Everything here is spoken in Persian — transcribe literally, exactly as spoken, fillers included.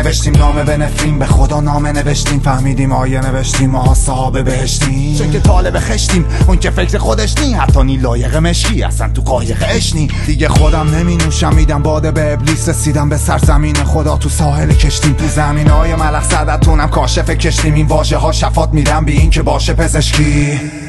نوشتیم نامه به نفرین، به خدا نامه نوشتیم، فهمیدیم آیه نوشتیم، ما صاحب بهشتیم. چون که طالب خشتیم، اون که فکر خودش نی، حتی نی لایق مشکی اصلا تو قایق اشنی. دیگه خودم نمی نوشم، میدم باده به ابلیس، رسیدم به سرزمین خدا تو ساحل کشتیم. تو زمین های ملخ صدتونم کاشف کشتیم، این واژه ها شفات میدم بی این که باشه پزشکی.